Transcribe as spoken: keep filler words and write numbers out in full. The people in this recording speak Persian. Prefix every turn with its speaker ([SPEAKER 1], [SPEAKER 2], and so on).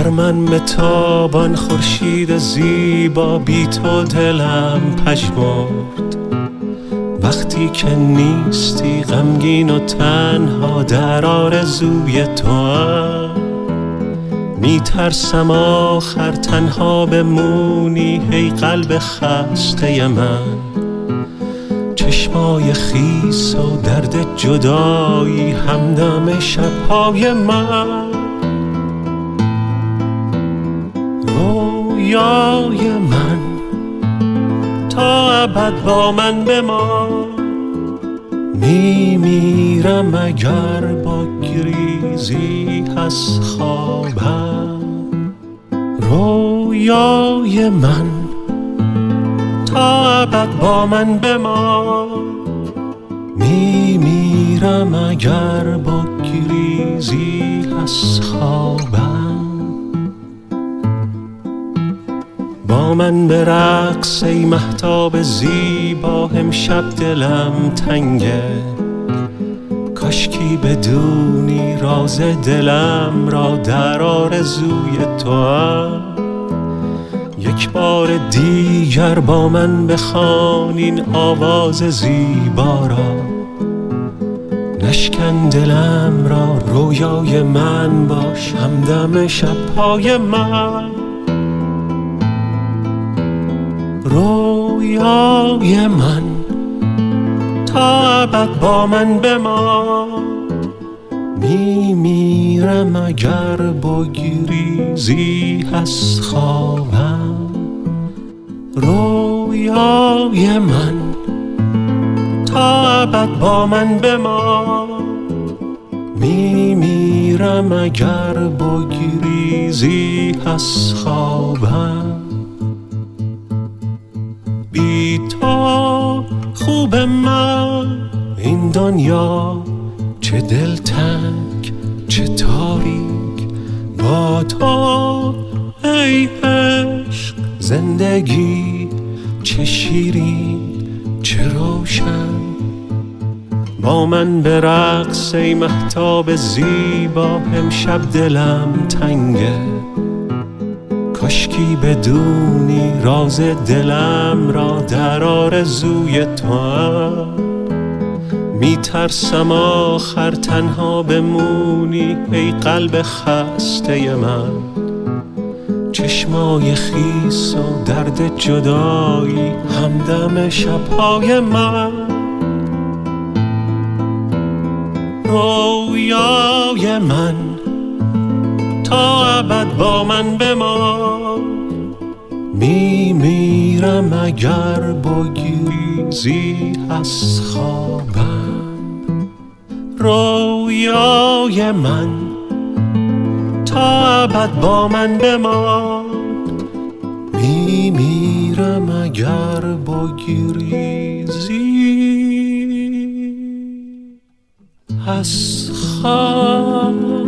[SPEAKER 1] بر من بتابان خورشید زیبا، بی تو دلم پژمرد. وقتی که نیستی غمگین و تنها، در آرزوی توام میترسم آخر تنها بمونی. ای قلب خسته من، چشمای خیس و درد جدایی همدم شبهای من. رویای من تا ابد با من بمان، میمیرم اگر با گریزی از خوابم. رویای من تا ابد با من بمان، میمیرم اگر با گریزی از خوابم. با من به رقص ای مهتاب زیبا، امشب دلم تنگه. کاشکی بدونی راز دلم را، در آرزوی توام. یک بار دیگر با من بخوان این آواز زیبا را. نشکن دلم را، رویای من باش همدم شبهای من. رویای من تا ابد با من بمان، میمیرم اگر با گریزی از خوابم. رویای من تا ابد با من بمان، میمیرم اگر با گریزی از خوابم. بی تو خوب من این دنیا چه دلتنگ چه تاریک، با تو ای عشق زندگی چه شیرین چه روشن. با من به رقص ای مهتاب زیبا، امشب دلم تنگه. کاشکی بدونی راز دلم را، در آرزوی توام. میترسم آخر تنها بمونی. ای قلب خسته من، چشمای خیس و درد جدایی همدم شبهای من. رویای من تا ابد با من بمان، میمیرم اگر با گریزی از خوابم. رویای من تا ابد با من بمان، میمیرم اگر با گریزی از خوابم.